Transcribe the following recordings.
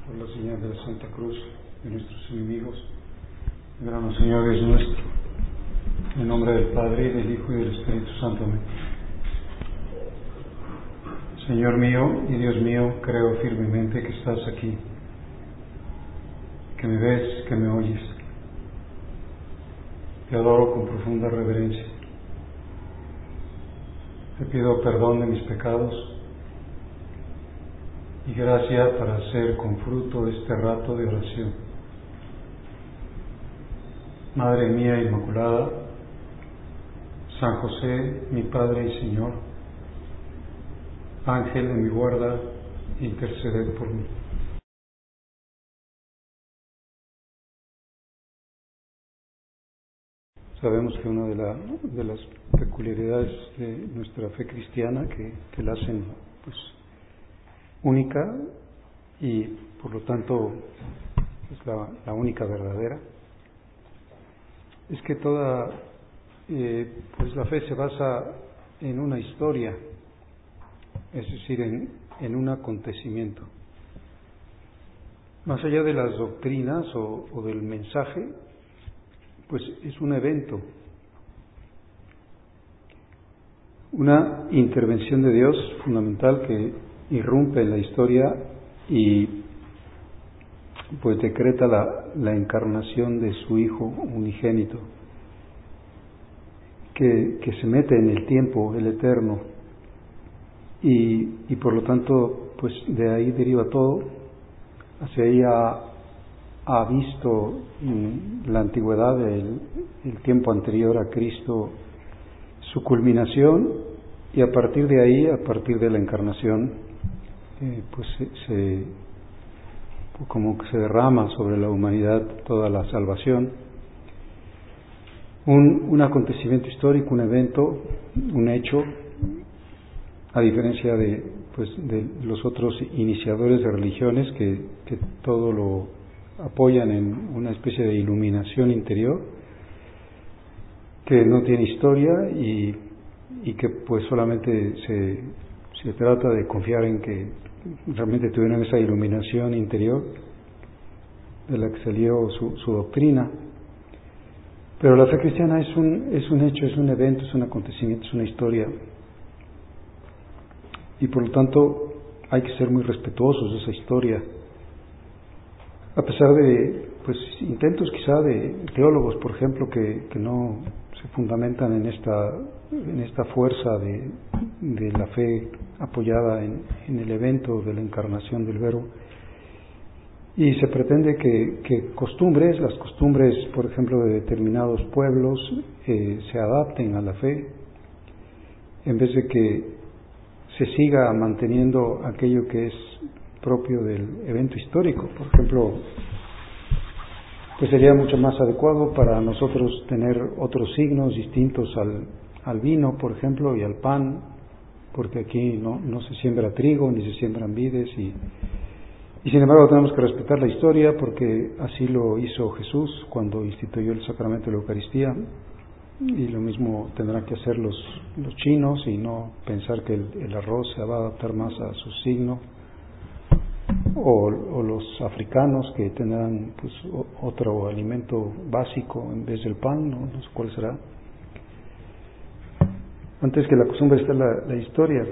por la señal de la Santa Cruz de nuestros enemigos. El gran Señor es nuestro. En nombre del Padre, y del Hijo, y del Espíritu Santo. Amén. Señor mío y Dios mío, creo firmemente que estás aquí, que me ves, que me oyes. Te adoro con profunda reverencia. Te pido perdón de mis pecados y gracia para hacer con fruto este rato de oración. Madre mía Inmaculada, San José, mi Padre y Señor, Ángel de mi guarda, interceded por mí. Sabemos que una de las peculiaridades de nuestra fe cristiana que la hacen única y por lo tanto es la única verdadera, es que toda la fe se basa en una historia, es decir, en un acontecimiento. Más allá de las doctrinas o del mensaje, pues es un evento, una intervención de Dios fundamental que irrumpe en la historia y pues decreta la encarnación de su Hijo unigénito, que se mete en el tiempo, el eterno, y por lo tanto pues de ahí deriva todo. Hacia ahí ha visto la antigüedad, el tiempo anterior a Cristo, su culminación, y a partir de ahí, a partir de la encarnación, como que se derrama sobre la humanidad toda la salvación. Un acontecimiento histórico, un evento, un hecho, a diferencia de los otros iniciadores de religiones que todo lo apoyan en una especie de iluminación interior que no tiene historia y que pues solamente se trata de confiar en que realmente tuvieron esa iluminación interior de la que salió su doctrina. Pero la fe cristiana es un hecho, es un evento, es un acontecimiento, es una historia, y por lo tanto hay que ser muy respetuosos de esa historia, a pesar de intentos quizá de teólogos, por ejemplo, que no se fundamentan en esta fuerza de la fe apoyada en el evento de la encarnación del Verbo, y se pretende que las costumbres, por ejemplo, de determinados pueblos se adapten a la fe, en vez de que se siga manteniendo aquello que es propio del evento histórico. Por ejemplo, pues sería mucho más adecuado para nosotros tener otros signos distintos al vino, por ejemplo, y al pan, porque aquí no se siembra trigo ni se siembran vides, y sin embargo tenemos que respetar la historia porque así lo hizo Jesús cuando instituyó el sacramento de la Eucaristía, y lo mismo tendrán que hacer los chinos, y no pensar que el arroz se va a adaptar más a su signo, o los africanos que tendrán otro alimento básico en vez del pan, no sé cuál será. Antes que la costumbre está la historia.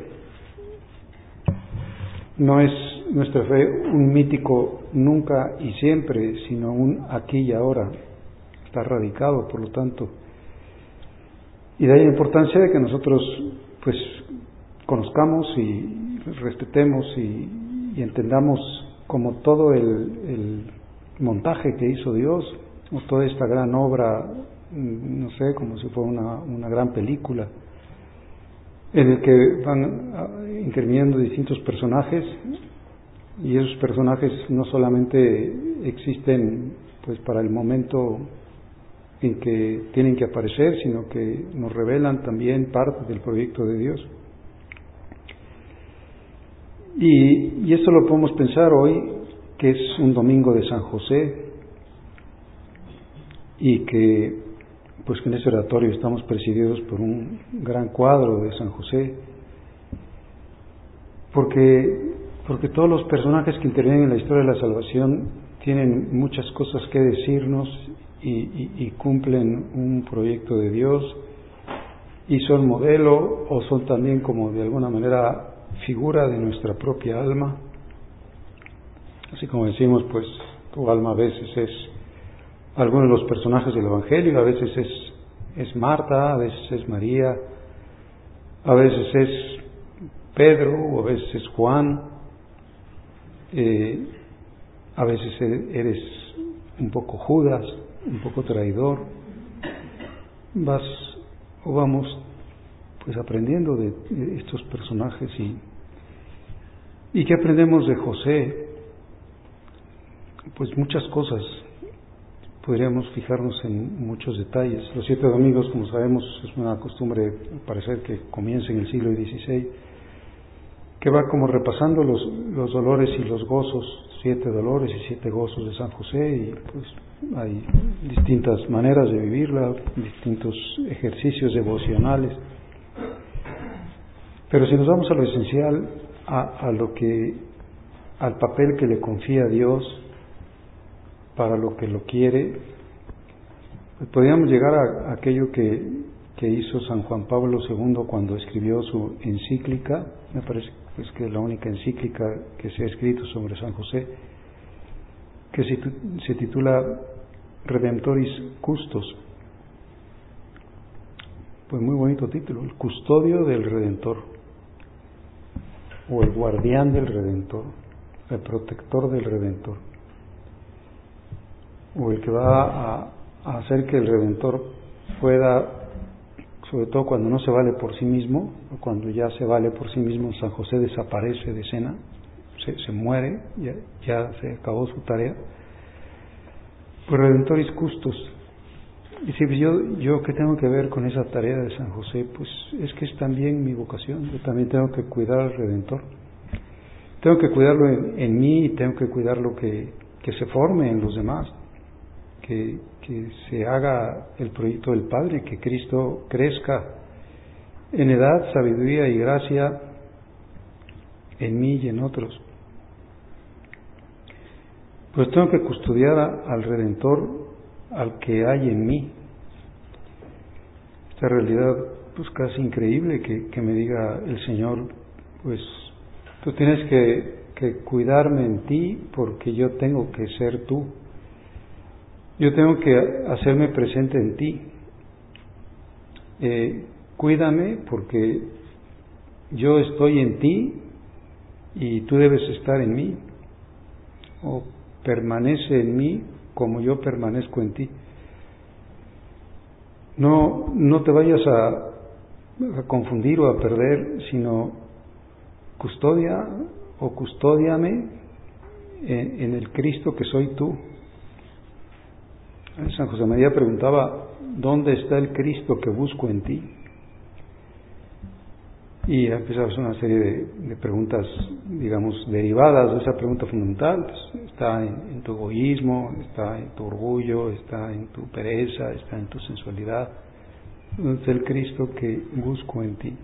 No es nuestra fe un mítico nunca y siempre, sino un aquí y ahora. Está radicado, por lo tanto. Y de ahí la importancia de que nosotros conozcamos y respetemos y entendamos como todo el montaje que hizo Dios, o toda esta gran obra, no sé, como si fuera una gran película, en el que van interviniendo distintos personajes, y esos personajes no solamente existen para el momento en que tienen que aparecer, sino que nos revelan también parte del proyecto de Dios. Y esto lo podemos pensar hoy, que es un domingo de San José, y que en ese oratorio estamos presididos por un gran cuadro de San José, porque porque todos los personajes que intervienen en la historia de la salvación tienen muchas cosas que decirnos y cumplen un proyecto de Dios y son modelo o son también como de alguna manera figura de nuestra propia alma. Así como decimos, pues tu alma a veces es algunos de los personajes del Evangelio, a veces es Marta, a veces es María, a veces es Pedro o a veces es Juan, a veces eres un poco Judas, un poco traidor. Vamos pues aprendiendo de estos personajes. ¿Y qué aprendemos de José? Pues muchas cosas. Podríamos fijarnos en muchos detalles. Los 7 domingos, como sabemos, es una costumbre, al parecer, que comienza en el siglo XVI, que va como repasando los dolores y los gozos, 7 dolores y 7 gozos de San José, y pues hay distintas maneras de vivirla, distintos ejercicios devocionales. Pero si nos vamos a lo esencial, al papel que le confía a Dios para lo que lo quiere, pues podríamos llegar a aquello que hizo San Juan Pablo II cuando escribió su encíclica. Me parece que es la única encíclica que se ha escrito sobre San José, que se titula Redemptoris Custos. Pues muy bonito título, el custodio del Redentor, o el guardián del Redentor, el protector del Redentor, o el que va a hacer que el Redentor pueda, sobre todo cuando no se vale por sí mismo, o cuando ya se vale por sí mismo, San José desaparece de escena, se muere, ya se acabó su tarea. Pues Redemptoris Custos. Y si yo ¿qué tengo que ver con esa tarea de San José? Pues es que es también mi vocación. Yo también tengo que cuidar al Redentor. Tengo que cuidarlo en mí, y tengo que cuidar lo que se forme en los demás, que se haga el proyecto del Padre, que Cristo crezca en edad, sabiduría y gracia en mí y en otros. Pues tengo que custodiar al Redentor, al que hay en mí. Esta realidad pues casi increíble que me diga el Señor, pues tú tienes que cuidarme en ti porque yo tengo que ser tú. Yo tengo que hacerme presente en ti. Cuídame porque yo estoy en ti y tú debes estar en mí. O permanece en mí como yo permanezco en ti. No te vayas a confundir o a perder, sino custodia o custódiame en el Cristo que soy tú. San José María preguntaba, ¿dónde está el Cristo que busco en ti? Y empezamos una serie de preguntas, digamos, derivadas de esa pregunta fundamental. Pues, está en tu egoísmo, está en tu orgullo, está en tu pereza, está en tu sensualidad. ¿Dónde está el Cristo que busco en ti?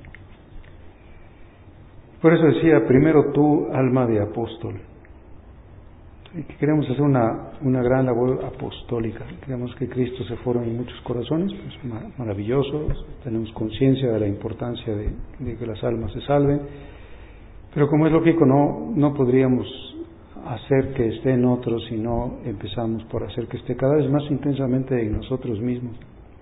Por eso decía, primero tú, alma de apóstol. Y que queremos hacer una gran labor apostólica. Queremos que Cristo se forme en muchos corazones, pues maravilloso. Tenemos conciencia de la importancia de que las almas se salven, pero como es lógico, no podríamos hacer que esté en otros si no empezamos por hacer que esté cada vez más intensamente en nosotros mismos.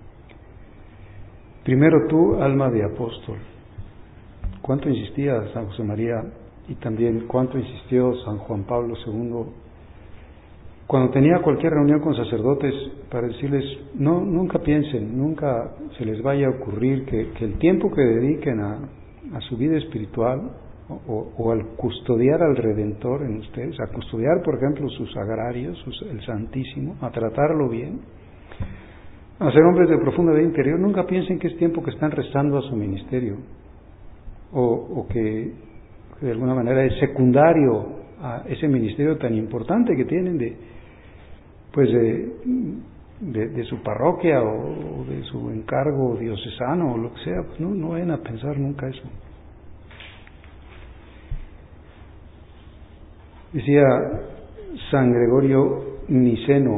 Primero tú, alma de apóstol. ¿Cuánto insistía San José María y también cuánto insistió San Juan Pablo II cuando tenía cualquier reunión con sacerdotes para decirles, nunca piensen, nunca se les vaya a ocurrir que el tiempo que dediquen a su vida espiritual o al custodiar al Redentor en ustedes, a custodiar, por ejemplo, sus agrarios, el Santísimo, a tratarlo bien, a ser hombres de profunda vida interior, nunca piensen que es tiempo que están restando a su ministerio o que de alguna manera es secundario a ese ministerio tan importante que tienen de su parroquia o de su encargo diocesano o lo que sea. Pues no vayan a pensar nunca eso. Decía San Gregorio Niceno: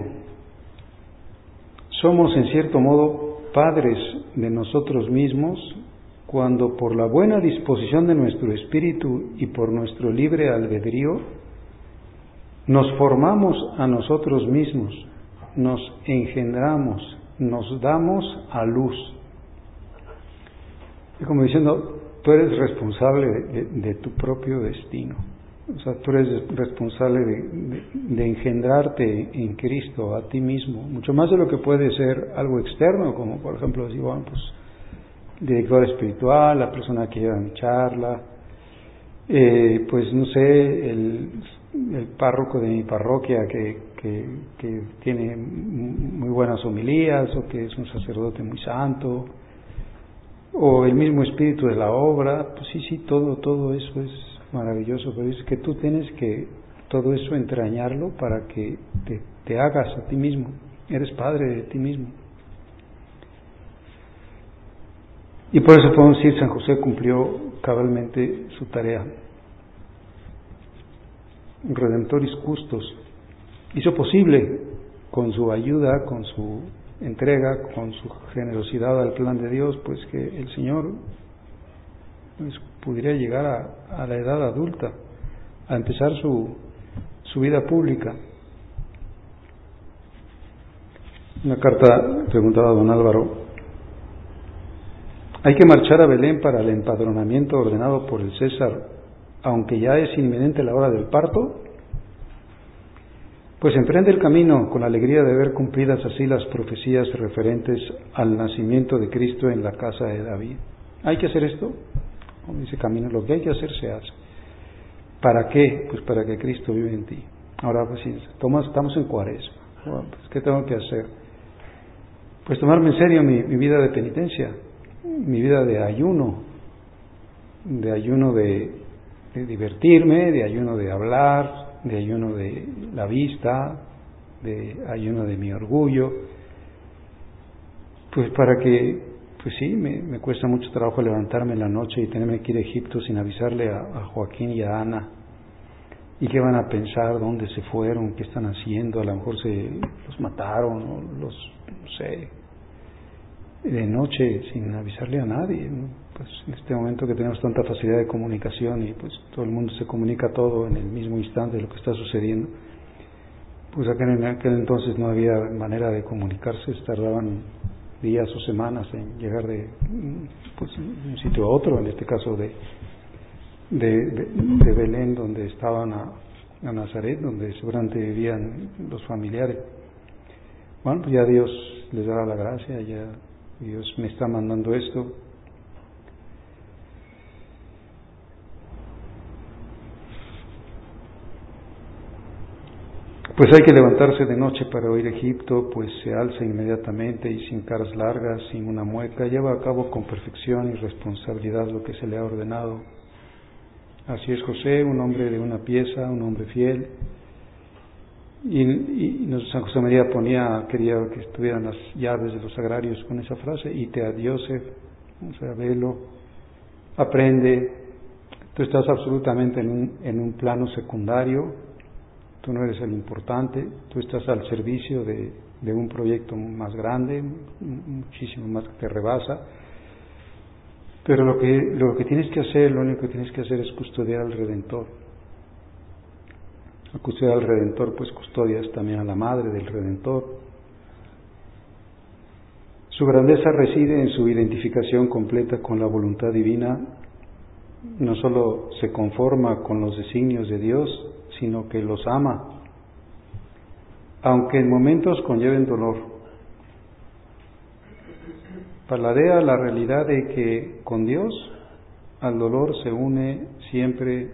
somos en cierto modo padres de nosotros mismos cuando por la buena disposición de nuestro espíritu y por nuestro libre albedrío nos formamos a nosotros mismos, nos engendramos, nos damos a luz. Y como diciendo, tú eres responsable de tu propio destino. O sea, tú eres responsable de engendrarte en Cristo a ti mismo, mucho más de lo que puede ser algo externo, como por ejemplo decir, bueno, pues director espiritual, la persona que lleva mi charla, pues no sé, el párroco de mi parroquia que tiene muy buenas homilías, o que es un sacerdote muy santo, o el mismo espíritu de la obra. Pues sí, todo eso es maravilloso, pero es que tú tienes que todo eso entrañarlo para que te hagas a ti mismo. Eres padre de ti mismo. Y por eso podemos decir, San José cumplió cabalmente su tarea. Redemptoris custos. Hizo posible, con su ayuda, con su entrega, con su generosidad al plan de Dios, pues que el Señor pues pudiera llegar a la edad adulta, a empezar su vida pública. Una carta preguntaba a don Álvaro: ¿hay que marchar a Belén para el empadronamiento ordenado por el César, aunque ya es inminente la hora del parto? Pues emprende el camino con la alegría de ver cumplidas así las profecías referentes al nacimiento de Cristo en la casa de David. ¿Hay que hacer esto? Como dice Camino, lo que hay que hacer se hace. ¿Para qué? Pues para que Cristo vive en ti. Ahora, pues si estamos en Cuaresma, bueno, pues ¿qué tengo que hacer? Pues tomarme en serio mi vida de penitencia, mi vida de ayuno de divertirme, de ayuno de hablar, de ayuno de la vista, de ayuno de mi orgullo, pues para que, pues sí, me cuesta mucho trabajo levantarme en la noche y tenerme que ir a Egipto sin avisarle a Joaquín y a Ana. ¿Y qué van a pensar? ¿Dónde se fueron? ¿Qué están haciendo? A lo mejor los mataron, o no sé, de noche sin avisarle a nadie, ¿no? Pues en este momento que tenemos tanta facilidad de comunicación y pues todo el mundo se comunica todo en el mismo instante de lo que está sucediendo, pues en aquel entonces no había manera de comunicarse, tardaban días o semanas en llegar de un sitio a otro, en este caso de Belén, donde estaban, a Nazaret, donde seguramente vivían los familiares. Bueno, pues ya Dios les dará la gracia, ya Dios me está mandando esto. Pues hay que levantarse de noche para oír Egipto, pues se alza inmediatamente y sin caras largas, sin una mueca, lleva a cabo con perfección y responsabilidad lo que se le ha ordenado. Así es José, un hombre de una pieza, un hombre fiel. Y San José María quería que estuvieran las llaves de los agrarios con esa frase: ite ad Iosef, o sea, velo, aprende. Tú estás absolutamente en un plano secundario. Tú no eres el importante, tú estás al servicio de un proyecto más grande, muchísimo más que te rebasa. Pero lo que tienes que hacer, lo único que tienes que hacer es custodiar al Redentor. Al custodiar al Redentor, pues custodias también a la Madre del Redentor. Su grandeza reside en su identificación completa con la voluntad divina. No solo se conforma con los designios de Dios, sino que los ama, aunque en momentos conlleven dolor. Paladea la realidad de que con Dios al dolor se une siempre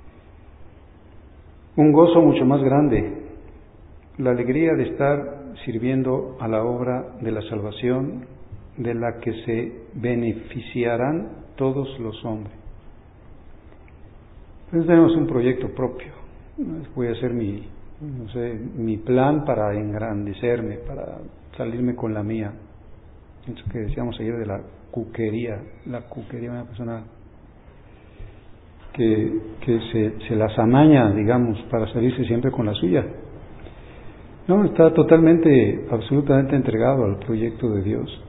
un gozo mucho más grande, la alegría de estar sirviendo a la obra de la salvación, de la que se beneficiarán todos los hombres. Entonces tenemos un proyecto propio. Voy a hacer mi plan para engrandecerme, para salirme con la mía. Eso que decíamos ayer de la cuquería, una persona se las amaña, digamos, para salirse siempre con la suya. No, está totalmente, absolutamente entregado al proyecto de Dios,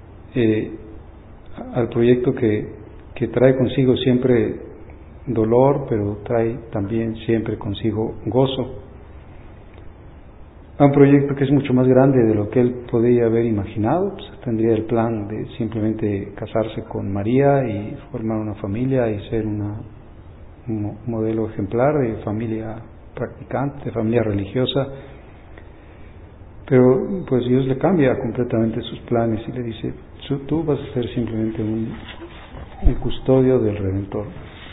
al proyecto que trae consigo siempre dolor, pero trae también siempre consigo gozo. A un proyecto que es mucho más grande de lo que él podía haber imaginado. Pues tendría el plan de simplemente casarse con María y formar una familia y ser un modelo ejemplar de familia practicante, de familia religiosa. Pero pues Dios le cambia completamente sus planes y le dice: tú vas a ser simplemente un custodio del Redentor.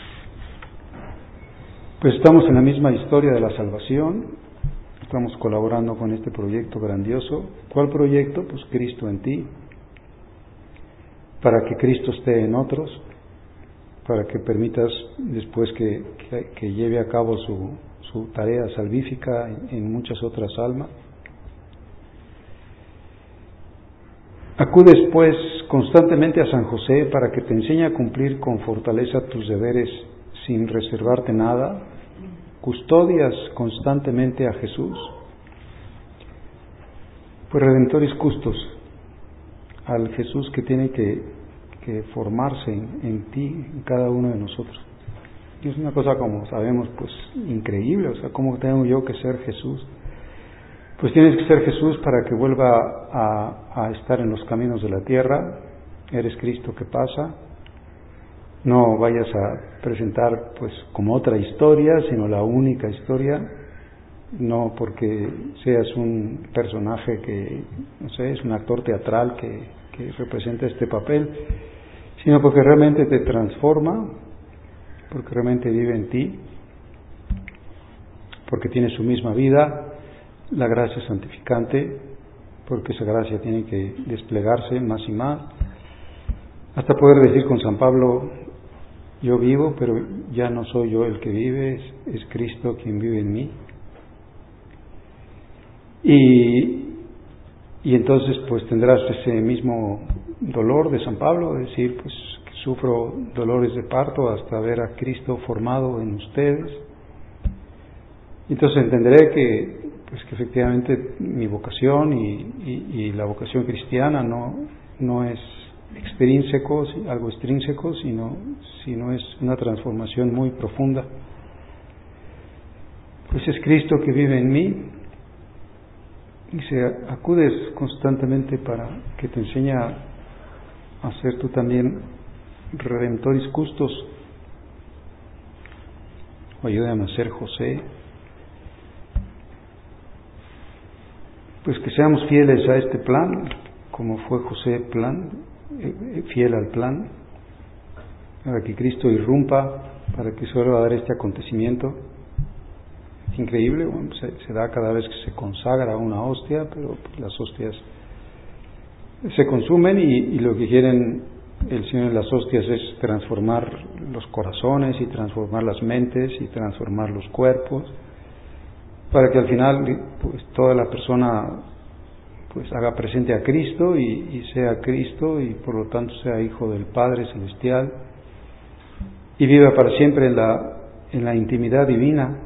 Pues estamos en la misma historia de la salvación, estamos colaborando con este proyecto grandioso. ¿Cuál proyecto? Pues Cristo en ti, para que Cristo esté en otros, para que permitas después que lleve a cabo su tarea salvífica en muchas otras almas. Acudes pues constantemente a San José para que te enseñe a cumplir con fortaleza tus deberes sin reservarte nada. Custodias constantemente a Jesús. Pues Redentoris Custos, al Jesús que tiene que formarse en ti, en cada uno de nosotros. Y es una cosa, como sabemos, pues increíble. O sea, ¿cómo tengo yo que ser Jesús? Pues tienes que ser Jesús para que vuelva a estar en los caminos de la tierra. Eres Cristo que pasa. No vayas a presentar pues como otra historia, sino la única historia. No porque seas un personaje que, no sé, es un actor teatral que representa este papel, sino porque realmente te transforma, porque realmente vive en ti, porque tiene su misma vida, la gracia santificante, porque esa gracia tiene que desplegarse más y más, hasta poder decir con San Pablo: yo vivo, pero ya no soy yo el que vive, es Cristo quien vive en mí. Y entonces pues tendrás ese mismo dolor de San Pablo, es decir, pues que sufro dolores de parto hasta ver a Cristo formado en ustedes. Entonces entenderé que efectivamente mi vocación y la vocación cristiana no es algo extrínseco, sino es una transformación muy profunda. Pues es Cristo que vive en mí. Dice: acudes constantemente para que te enseñe a ser tú también Redentoris Custos. O ayúdame a ser José. Pues que seamos fieles a este plan, como fue José fiel al plan, para que Cristo irrumpa, para que se vuelva a dar este acontecimiento. Es increíble, bueno, se da cada vez que se consagra una hostia, pero pues las hostias se consumen y lo que quieren el Señor en las hostias es transformar los corazones y transformar las mentes y transformar los cuerpos, para que al final pues toda la persona pues haga presente a Cristo y sea Cristo y por lo tanto sea hijo del Padre Celestial y viva para siempre en la intimidad divina.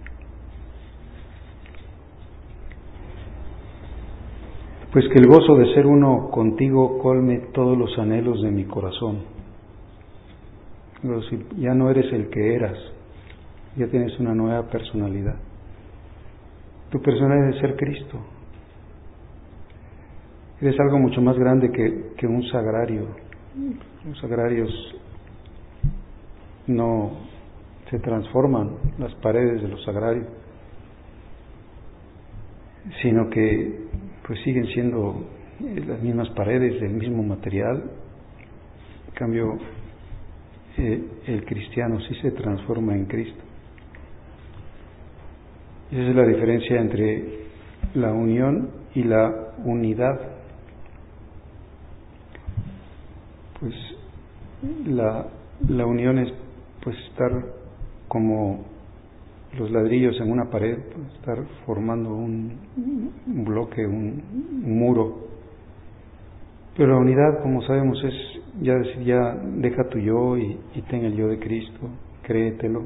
Pues que el gozo de ser uno contigo colme todos los anhelos de mi corazón. Pero si ya no eres el que eras, ya tienes una nueva personalidad. Tu personalidad es ser Cristo. Eres algo mucho más grande que un sagrario. Los sagrarios no se transforman, las paredes de los sagrarios, sino que pues siguen siendo las mismas paredes del mismo material. En cambio, el cristiano sí se transforma en Cristo. Esa es la diferencia entre la unión y la unidad. Pues la unión es pues estar como los ladrillos en una pared, pues, estar formando un bloque, un muro. Pero la unidad, como sabemos, es ya decir, ya deja tu yo y ten el yo de Cristo. créetelo.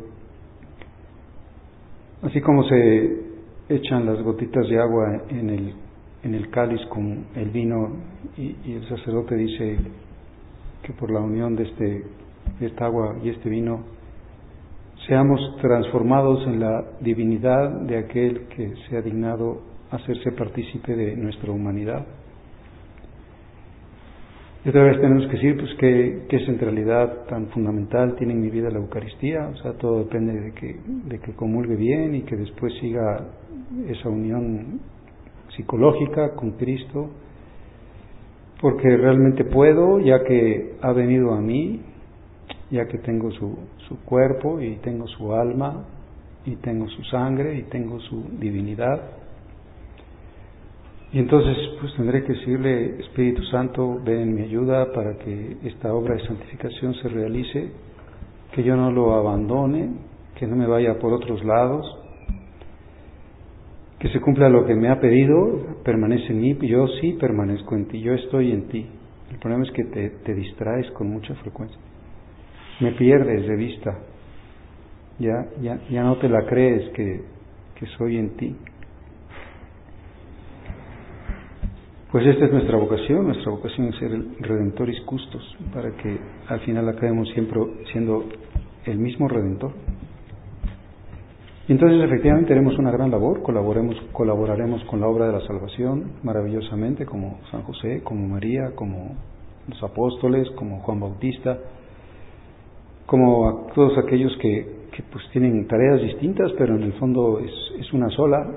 Así como se echan las gotitas de agua en el cáliz con el vino y el sacerdote dice que por la unión de esta agua y este vino seamos transformados en la divinidad de aquel que se ha dignado hacerse partícipe de nuestra humanidad. Y otra vez tenemos que decir pues qué centralidad tan fundamental tiene en mi vida la Eucaristía. O sea, todo depende de que comulgue bien y que después siga esa unión psicológica con Cristo, porque realmente puedo, ya que ha venido a mí, ya que tengo su cuerpo y tengo su alma y tengo su sangre y tengo su divinidad. Y entonces pues tendré que decirle: Espíritu Santo, ven en mi ayuda para que esta obra de santificación se realice, que yo no lo abandone, que no me vaya por otros lados, que se cumpla lo que me ha pedido, permanece en mí, yo sí permanezco en ti, yo estoy en ti. El problema es que te distraes con mucha frecuencia, me pierdes de vista, ya no te la crees que soy en ti. Pues esta es nuestra vocación es ser el Redentoris Custos, para que al final acabemos siempre siendo el mismo Redentor. Y entonces efectivamente tenemos una gran labor, colaboraremos con la obra de la salvación maravillosamente, como San José, como María, como los apóstoles, como Juan Bautista, como a todos aquellos que pues tienen tareas distintas, pero en el fondo es una sola,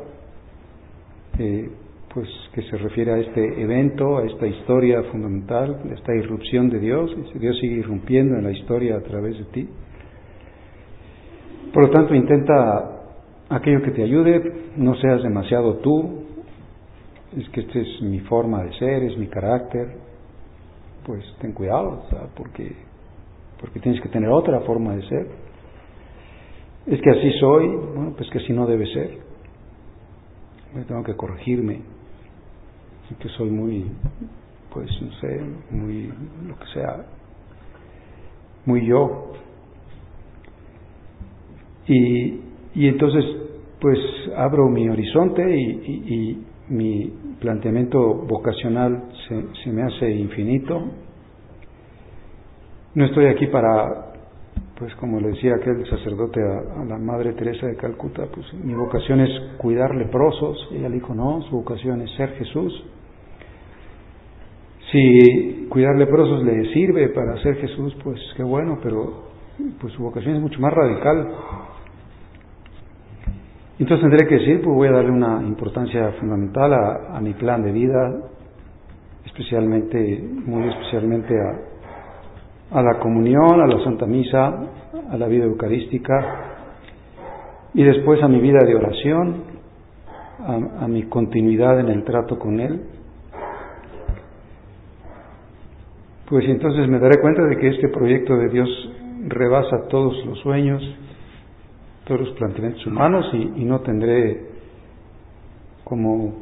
pues que se refiere a este evento, a esta historia fundamental, a esta irrupción de Dios, y Dios sigue irrumpiendo en la historia a través de ti. Por lo tanto, intenta aquello que te ayude, no seas demasiado tú, es que esta es mi forma de ser, es mi carácter, pues ten cuidado, ¿sabes? Porque tienes que tener otra forma de ser. Es que así soy, bueno, pues que así no debe ser. Yo tengo que corregirme, que soy muy, pues no sé, muy, lo que sea, muy yo. Y entonces, pues abro mi horizonte y mi planteamiento vocacional se me hace infinito. No estoy aquí para, pues como le decía aquel sacerdote a la Madre Teresa de Calcuta, pues mi vocación es cuidar leprosos. Y ella le dijo, no, su vocación es ser Jesús. Si cuidar leprosos le sirve para ser Jesús, pues qué bueno, pero pues su vocación es mucho más radical. Entonces tendré que decir, pues voy a darle una importancia fundamental a mi plan de vida, muy especialmente a la comunión, a la Santa Misa, a la vida eucarística, y después a mi vida de oración, a mi continuidad en el trato con Él. Pues entonces me daré cuenta de que este proyecto de Dios rebasa todos los sueños, todos los planteamientos humanos, y no tendré como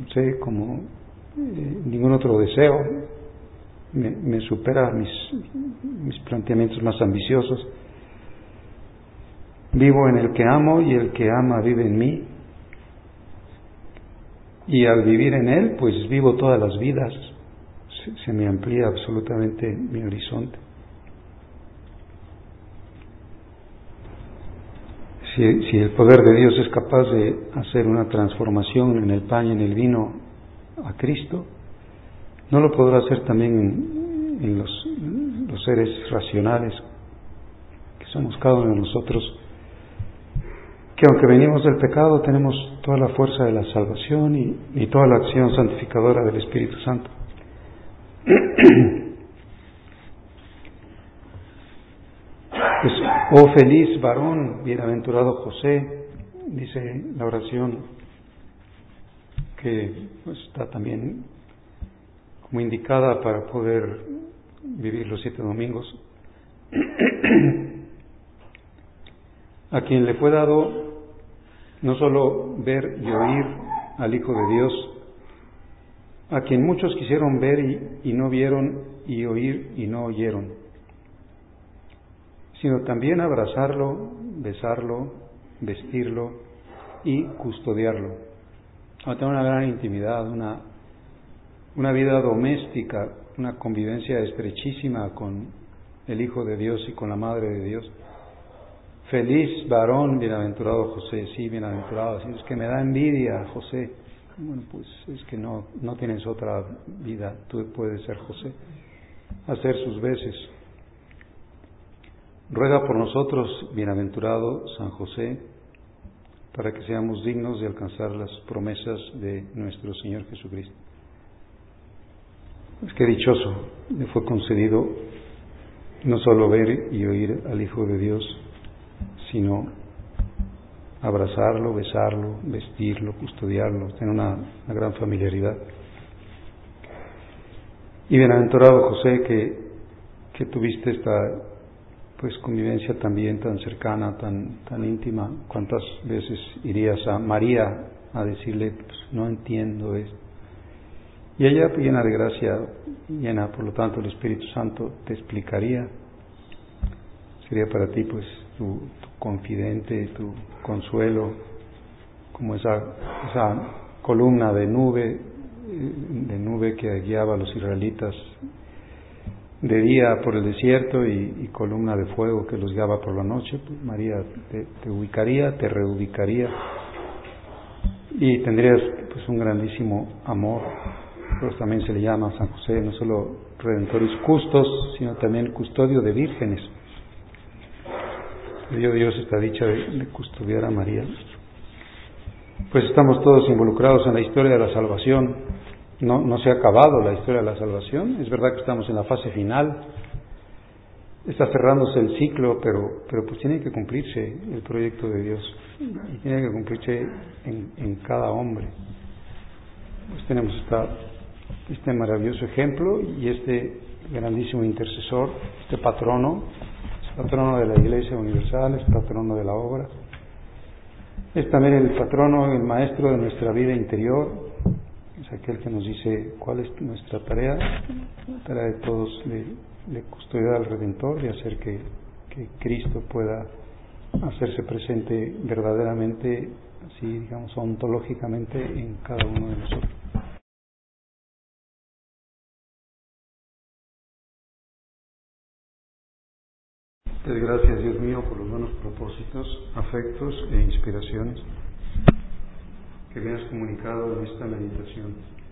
ningún otro deseo. Me supera mis planteamientos más ambiciosos. Vivo en el que amo y el que ama vive en mí. Y al vivir en Él, pues vivo todas las vidas. Se me amplía absolutamente mi horizonte. Si el poder de Dios es capaz de hacer una transformación en el pan y en el vino a Cristo, ¿no lo podrá hacer también en los seres racionales que somos cada uno de nosotros? Que aunque venimos del pecado, tenemos toda la fuerza de la salvación y toda la acción santificadora del Espíritu Santo. Pues, oh feliz varón, bienaventurado José, dice la oración, que pues, está también como indicada para poder vivir los 7 domingos, a quien le fue dado no solo ver y oír al Hijo de Dios, a quien muchos quisieron ver y no vieron, y oír y no oyeron, sino también abrazarlo, besarlo, vestirlo y custodiarlo. A tener una gran intimidad, una vida doméstica, una convivencia estrechísima con el Hijo de Dios y con la Madre de Dios. Feliz varón, bienaventurado José. Sí, bienaventurado. Es que me da envidia, José. Bueno, pues es que no tienes otra vida. Tú puedes ser José, hacer sus veces. Ruega por nosotros, bienaventurado San José, para que seamos dignos de alcanzar las promesas de nuestro Señor Jesucristo. Es que dichoso le fue concedido no solo ver y oír al Hijo de Dios, sino abrazarlo, besarlo, vestirlo, custodiarlo, tener una gran familiaridad. Y bienaventurado José, que tuviste esta convivencia también tan cercana, tan íntima. ¿Cuántas veces irías a María a decirle, no entiendo esto? Y ella, llena de gracia, llena por lo tanto el Espíritu Santo, te explicaría. Sería para ti tu confidente, tu consuelo, como esa columna de nube que guiaba a los israelitas de día por el desierto y columna de fuego que los guiaba por la noche. Pues María te ubicaría, te reubicaría y tendrías un grandísimo amor. Pero también se le llama a San José no solo Redentoris Custos, sino también custodio de vírgenes. Dio Dios esta dicha de custodiar a María. Pues estamos todos involucrados en la historia de la salvación. No se ha acabado la historia de la salvación. Es verdad que estamos en la fase final. Está cerrándose el ciclo, pero pues tiene que cumplirse el proyecto de Dios. Y tiene que cumplirse en cada hombre. Pues tenemos este maravilloso ejemplo y este grandísimo intercesor, este patrono. Es patrono de la Iglesia Universal, es patrono de la obra. Es también el patrono, el maestro de nuestra vida interior. Es aquel que nos dice cuál es nuestra tarea, la tarea de todos de custodiar al Redentor, de hacer que Cristo pueda hacerse presente verdaderamente, así digamos ontológicamente en cada uno de nosotros. Te doy gracias, Dios mío, por los buenos propósitos, afectos e inspiraciones que me has comunicado en esta meditación.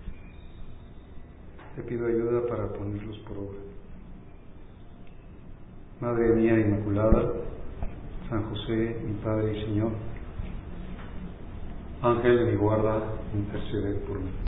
Te pido ayuda para ponerlos por obra. Madre mía Inmaculada, San José, mi Padre y Señor, Ángel de mi guarda, intercede por mí.